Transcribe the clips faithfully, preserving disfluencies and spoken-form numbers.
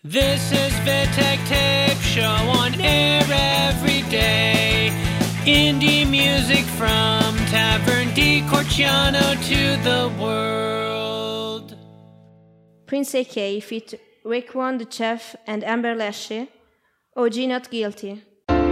This is Vitek Tape Show on air every day. Indie music from Tavern di Corciano to the world. Prince A K feat. Raekwon the Chef and Amber Lashley. O G Not Guilty.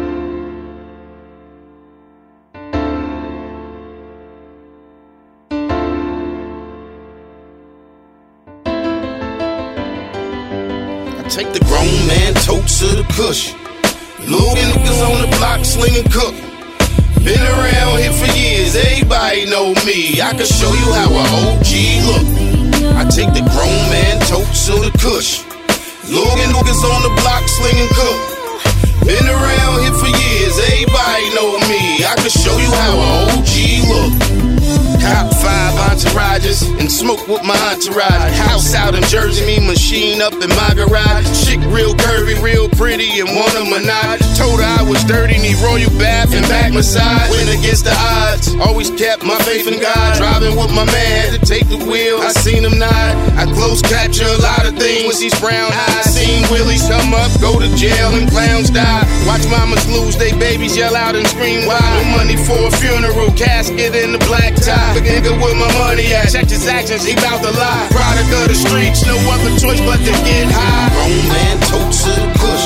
Take the grown man totes to the cush. Logan niggas on the block slinging cook. Been around here for years, everybody know me. I can show you how a O G look. I take the grown man totes to the cush. Logan niggas on the block slinging cook. Been around here for years, everybody know me. I can show you how a O G look. Cop five entourages and smoke with my entourage. House out in Jersey, me machine up in my garage. Chick real curvy, real pretty, and want a menage. Told her I was dirty, need royal bath and back massage. Went against the odds, always kept my faith in God. Driving with my man, had to take the wheel, I seen him nod. I close capture a lot of things with these brown eyes. Seen Willies come up, go to jail, and clowns die. Watch mamas lose, they babies yell out and scream why. No money for a funeral, casket in the black tie. The nigga with my money at, check his actions, he bout to lie. Product of the streets, no other choice but to get high. Grown man totes to the push.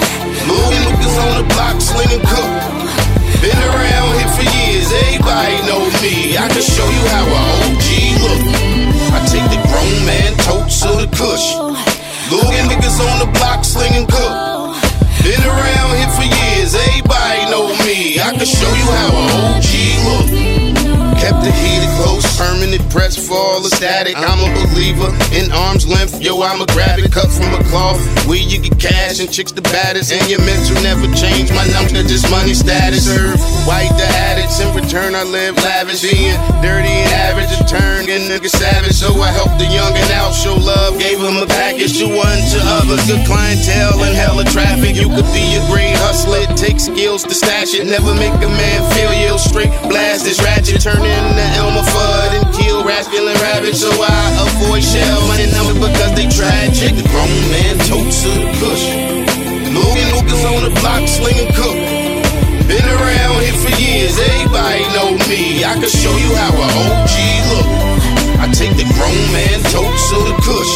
Logan niggas on the block slinging cook. Been around here for years, everybody know me. I can show you how a O G look. I take the grown man totes to the kush. Logan niggas on the block slinging cook. Been around here for years, everybody know me. I can show you how a O G look. Kept the heated close, permanent press for all the static. I'm a believer in arm's length, yo, I'ma grab it, cut from a cloth. Where you get cash and chicks the baddest, and your mental never change. My number just money status. Serve white the addicts, in return I live lavish. Being dirty and average, a turn and nigga savage. So I helped the young and out, show love, gave him a package to one to others. Good clientele and hella traffic. You could be a great hustler, it takes skills to stash it. Never make a man feel ill, straight blast this ratchet, turn in the Elmer Fudd and kill rascal and rabbit. So I avoid shell money number because they tragic. The grown man totes to the push. Logan Lucas on the block slinging cook. Been around here for years, everybody know me. I can show you how a O G look. I take the grown man totes to the kush.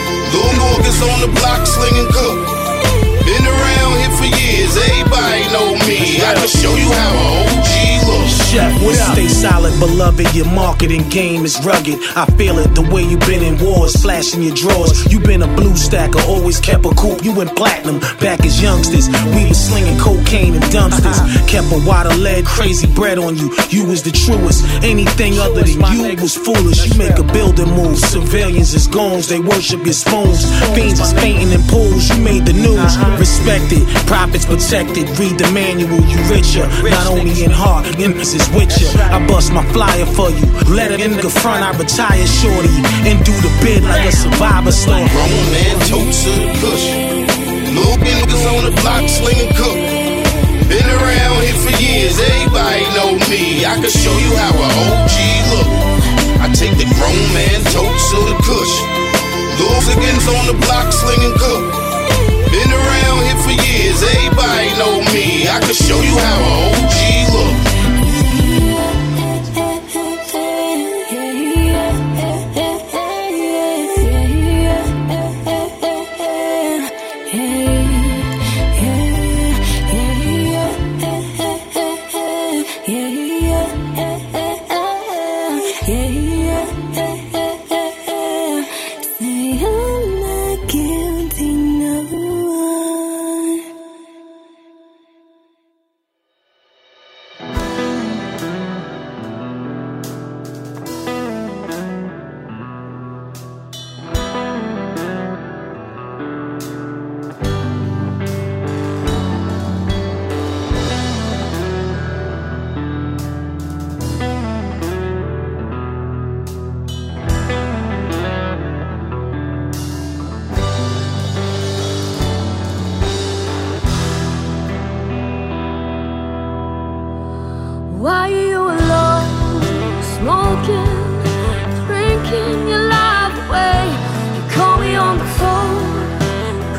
Lil Lucas on the block slinging cook. Been around here for years, everybody know me. I can show you how a O G look. Chef, stay solid, beloved. Your marketing game is rugged. I feel it the way you been in wars, flashing your drawers. You been a blue stacker, always kept a coupe. You went platinum back as youngsters. We was slinging cocaine in dumpsters. Kept a wad of lead, crazy bread on you. You was the truest. Anything other than you was foolish. You make a building move. Civilians is goons, they worship your spoons. Fiends is painting in pools. You made the news. Respected, profits protected. Read the manual, you richer. Not only in heart, emphasis with you. I bust my flyer for you. Let it in the front, I retire shorty and do the bid like a survivor story. Grown man totes to the push. Logan niggas on the block slinging cook. Been around here for years, everybody know me. I can show you how a O G look. I take the grown man totes to the kush. Logan's on the block slinging cook. Been around here for years, everybody know me. I can show you how a O G look. Say I'm not guilty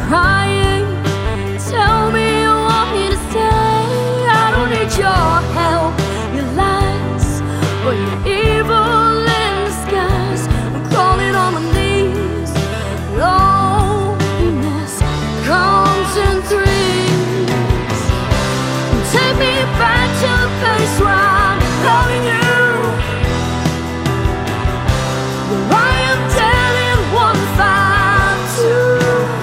crying. Tell me you want me to stay. I don't need your help, your lies, or your evil in disguise. I'm crawling on my knees. Loneliness comes in threes. Take me back to the place where I'm loving you. Where I am dead in one five two.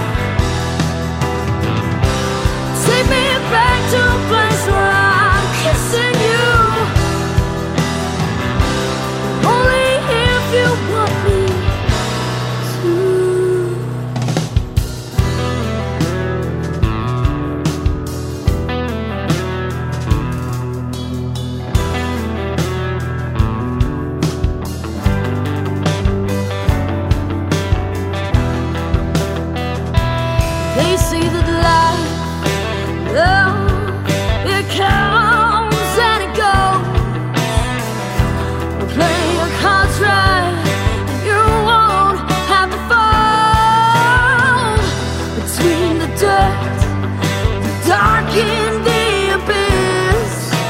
Take me back to a place where I'm kissing you. Only if you want me to. They say that life, oh, it comes and it goes. Play your cards right, and you won't have to fall. Between the dirt, the dark and the abyss,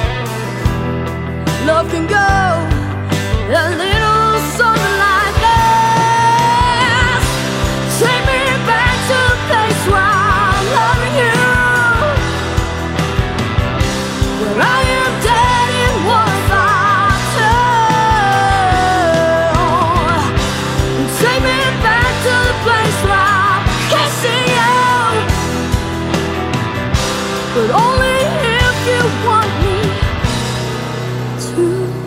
love can go a little something like this. Take me back to the place where I'm loving you, where I am dead in one five two. Take me back to the place where I'm kissing you, but only if you want me to.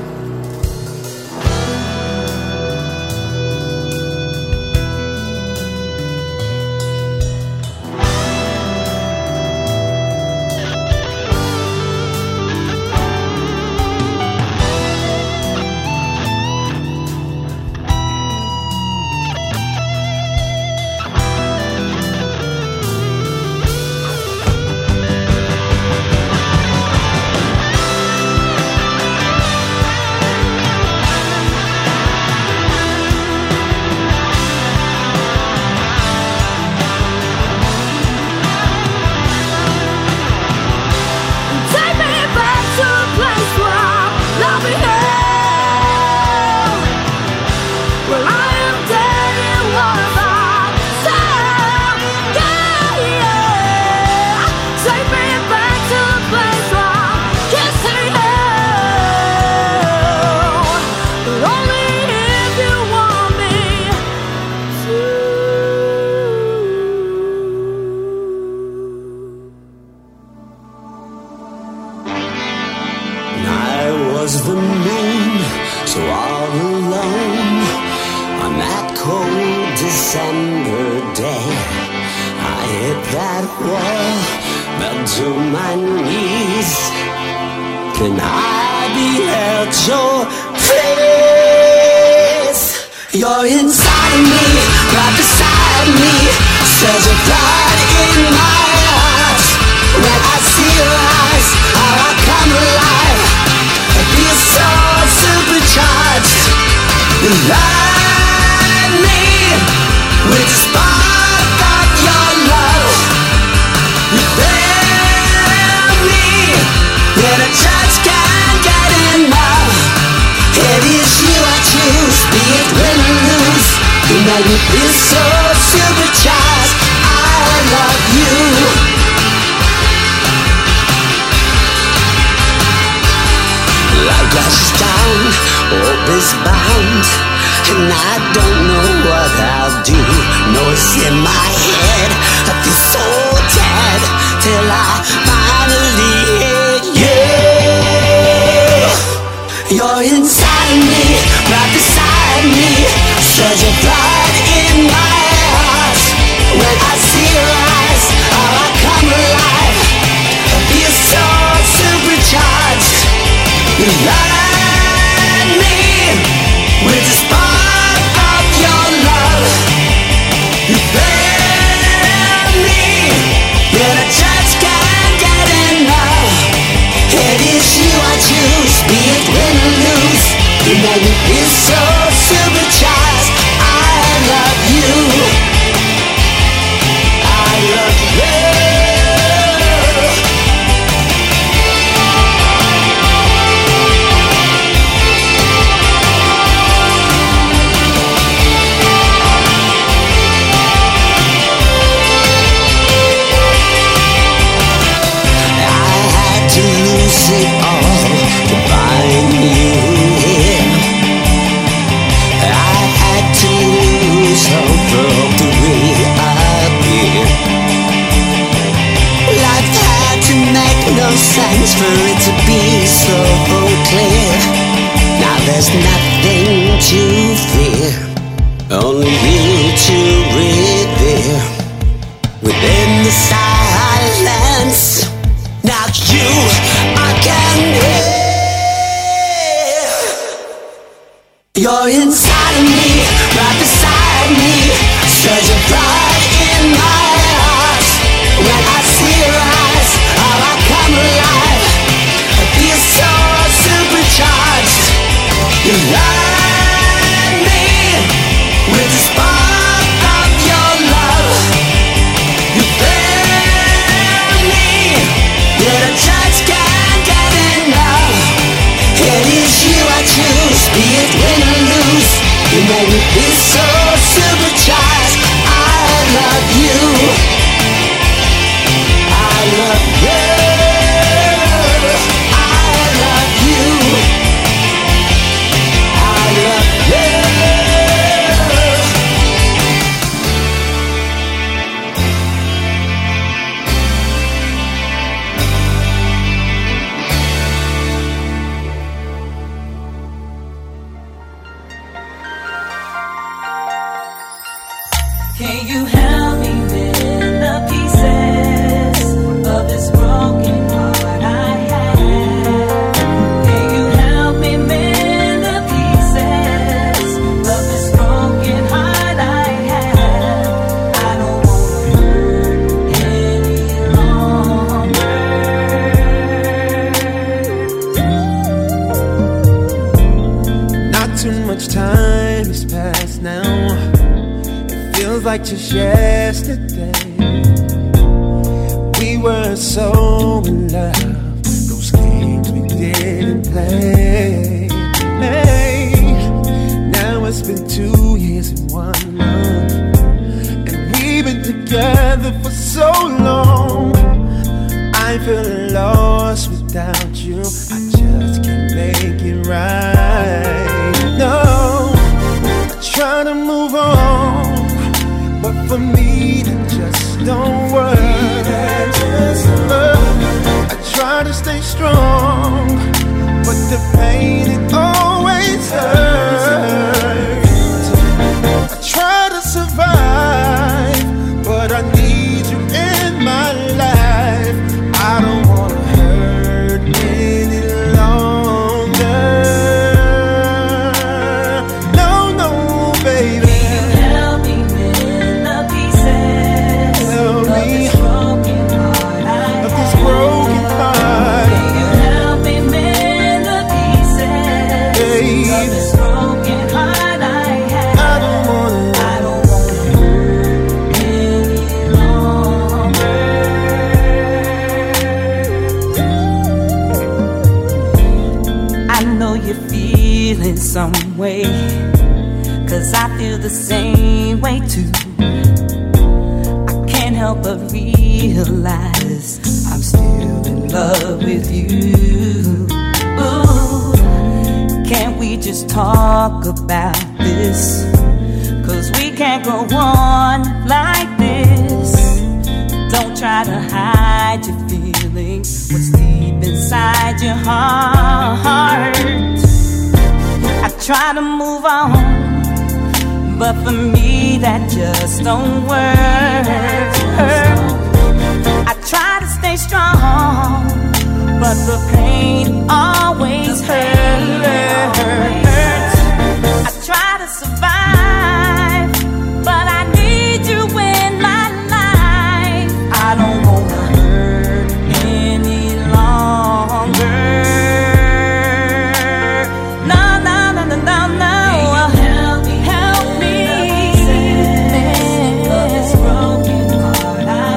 Take me back to a place where I'm loving you, where I am dead in one five two. Yeah, yeah. Take me back to a place where I'm kissing you, but only if you want me to. I was the moon, so all alone on that cold December day. I hit that wall, fell to my knees. Then I beheld your face. You're inside of me, right beside me. Surge of blood in my heart. When I see your eyes, how I come alive. I feel so supercharged. You light me with the spark of your love. You fill me, and I just can't get enough. It is you I choose, be it win or lose. You make me feel so supercharged. I love you. Light flashes down, hope is bound, and I don't know what I'll do. Noise in my head, I feel so dead till I finally hit you. You're inside of me, right beside me. Surge of blood in my heart. When I see your eyes, how I come alive. I feel so supercharged. You light me with the spark of your love. You fill me, and I just can't get enough. It is you I choose, be it win or lose. You make me feel so supercharged. I love you. I love you. years for it to be so clear. Now there's nothing to fear, only you to revere within the silence. Now you I can hear. You're inside of me, right beside me. Surge of pride in my heart. When I see your eyes, how I come alive. I feel so supercharged. You light me with the spark of your love. You fill me, yet I just can't get enough. It is you I choose, be it win or lose. You make me feel so supercharged. I love you. I love you. I love you. I love you. Can you help me mend the pieces of this broken heart I have? Can you help me mend the pieces of this broken heart I have? I don't want to hurt any longer. Not too much time has passed now. Feels like just yesterday. We were so in love. Those games we didn't play. Hey, now it's been two years and one month, and we've been together for so long. I'm feeling lost without you. I just can't make it right. No, I try to move on, but for me that just don't work. I try to stay strong, but the pain it always hurts. I try to survive, but I need you in my life. I don't wanna hurt any longer. No, no, baby. Some way, 'cause I feel the same way too. I can't help but realize I'm still in love with you. Ooh, can't we just talk about this? 'Cause we can't go on like this. Don't try to hide your feelings, what's deep inside your heart. I try to move on, but for me that just don't work. I try to stay strong, but the pain always hurts. I try to survive, but I need you in my life. I don't wanna hurt any longer. Help me, help me, man. Of this broken heart I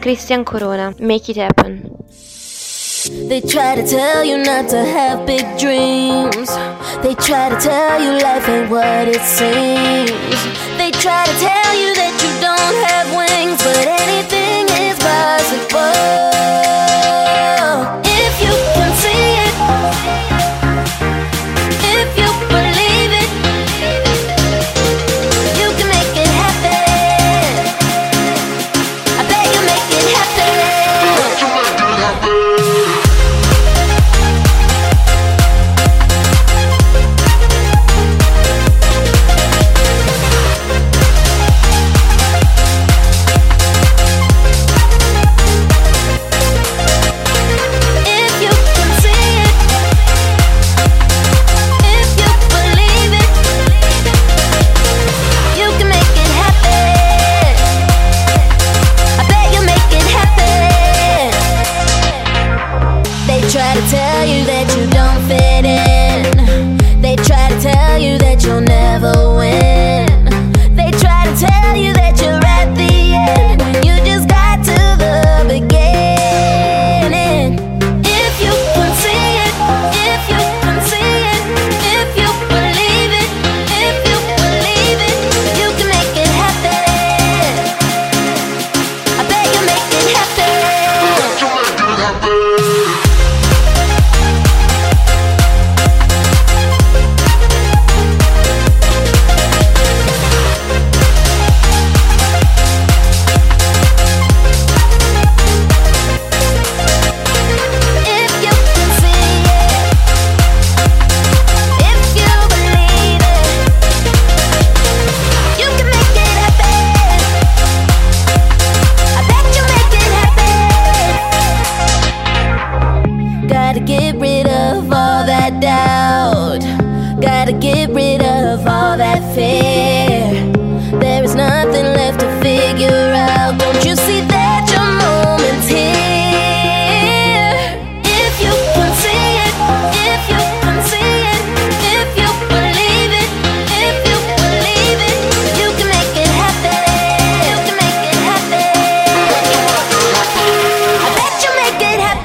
Christian Corona, Make It Happen. They try to tell you not to have big dreams. They try to tell you life ain't what it seems. They try to tell you that you don't have wings, but anything is possible. If you can see it, if you believe it, you can make it happen. I bet you make it happen. Tell you that you don't fit in. They try to tell you that you'll never win. They try to tell you that you're at the end when you just got to the beginning. If you can see it, if you can see it, if you believe it, if you believe it, you can make it happen. I bet you make it happen. Get rid of all that doubt. Gotta get rid of all that fear. There is nothing left to figure out. Don't you see that your moment's here? If you can see it, if you can see it, if you believe it, if you believe it, you can make it happen. You can make it happen. I bet you make it happen.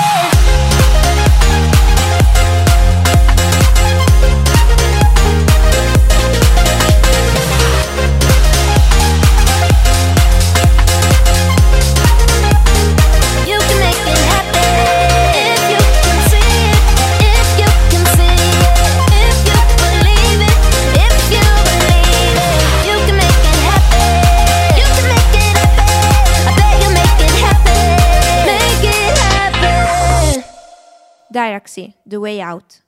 Diraxy, The Way Out.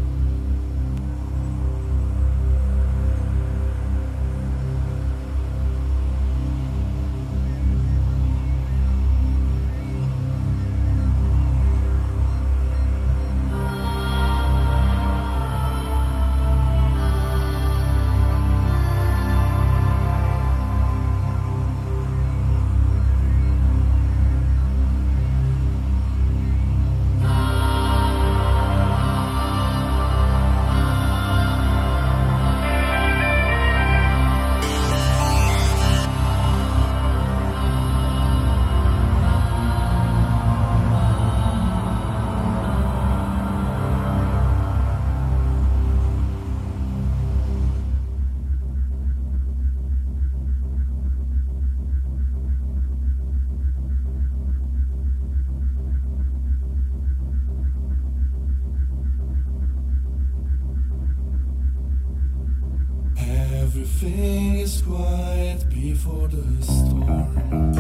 Everything is quiet before the storm.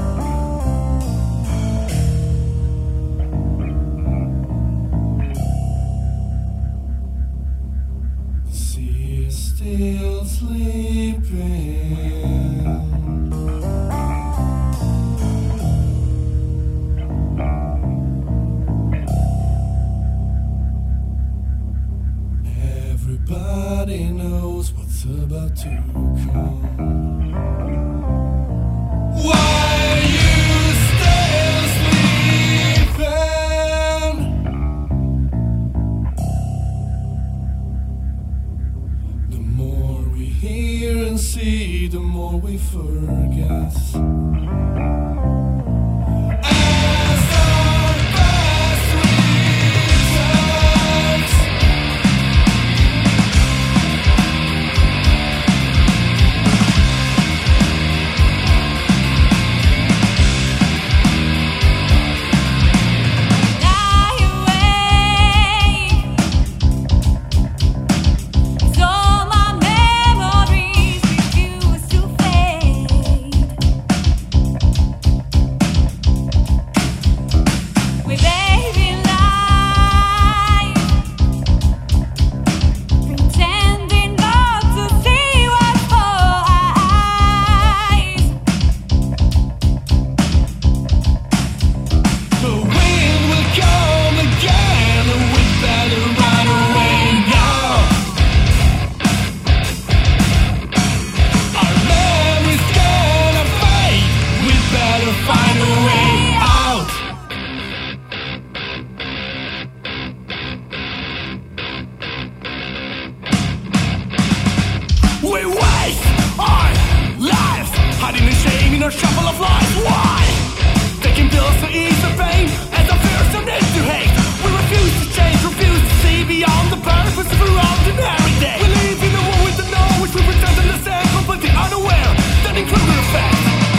The sea is still sleeping. Everybody knows what's about to come. Why are you still sleeping? The more we hear and see, the more we forget. a shuffle of life. Why? Taking pills to ease the pain and the fears of need to hate. We refuse to change, refuse to see beyond the purpose of our ordinary day. We live in a world with the know, which we pretend to understand, completely unaware that include the effect.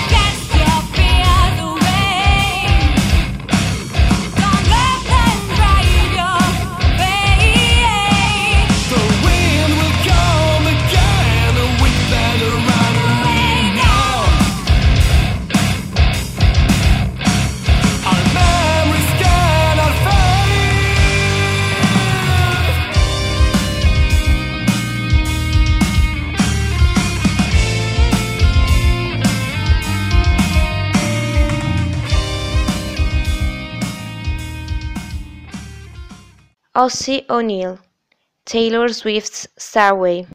Ossie O'Neill, Taylor Swift's Starway.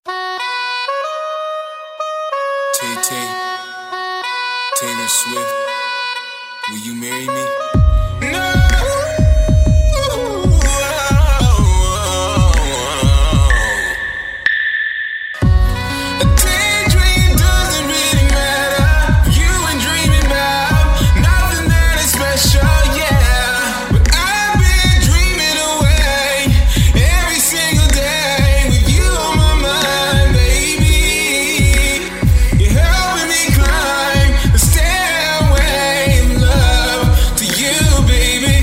Tay-Tay, Taylor Swift, will you marry me? No! A daydream doesn't really matter. You ain't dreaming about nothing that is special, yeah. But I've been dreaming away every single day with you on my mind, baby. You're helping me climb the stairway of love to you, baby.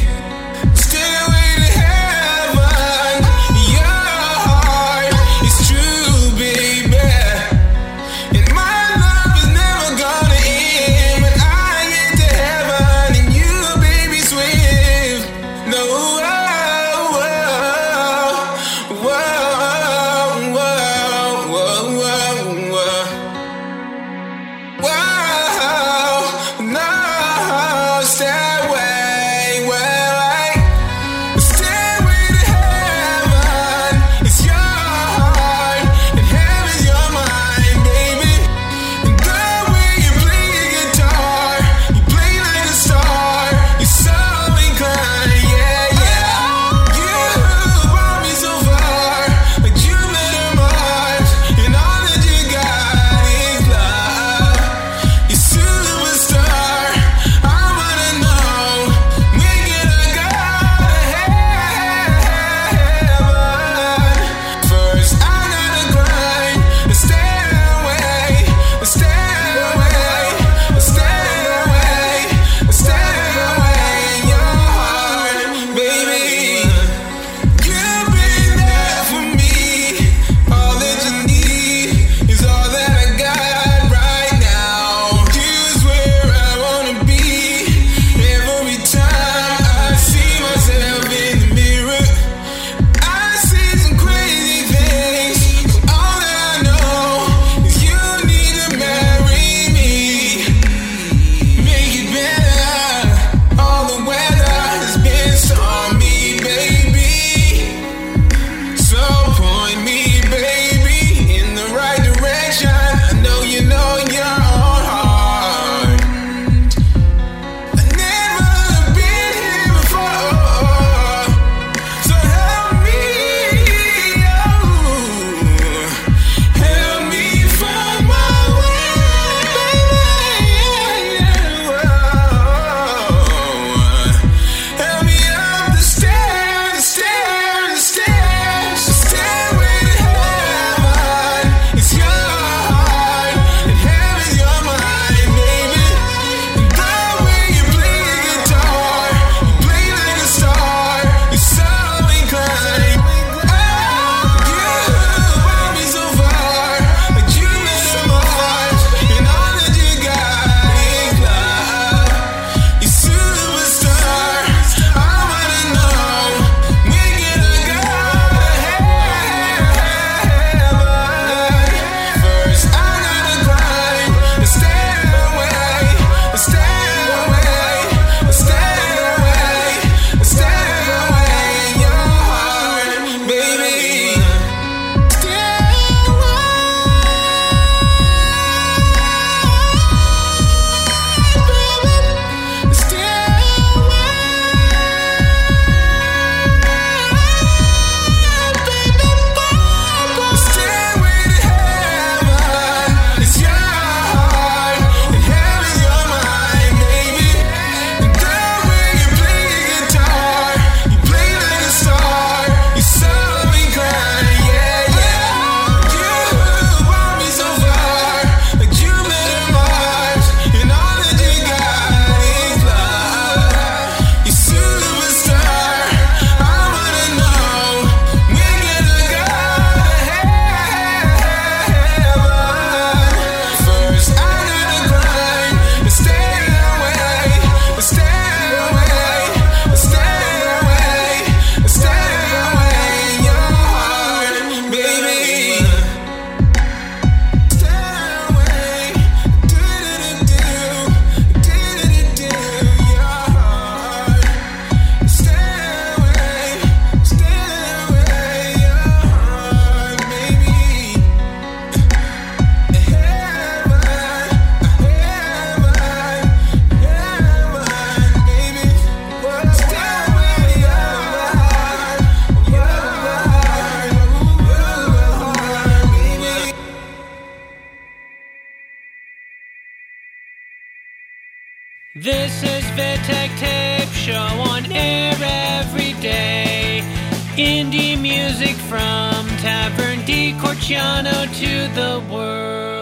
This is Vitek Tape Show on air every day. Indie music from Tavern di Corciano to the world.